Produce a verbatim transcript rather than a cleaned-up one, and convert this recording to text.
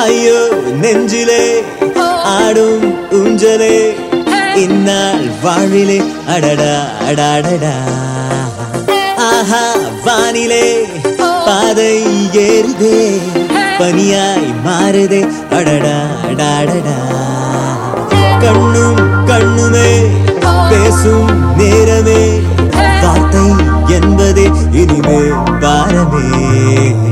ஐயோ நெஞ்சிலே ஆடும் ஊஞ்சலே இந்நாள் வாழிலே அடடா அடாடடா ஆஹா வானிலே பாதை ஏறுதே பனியாய் மாறுதே அடடா அடாடடா கண்ணும் கண்ணுமே பேசும் நேரமே வார்த்தை என்பதே இனிமே பாரமே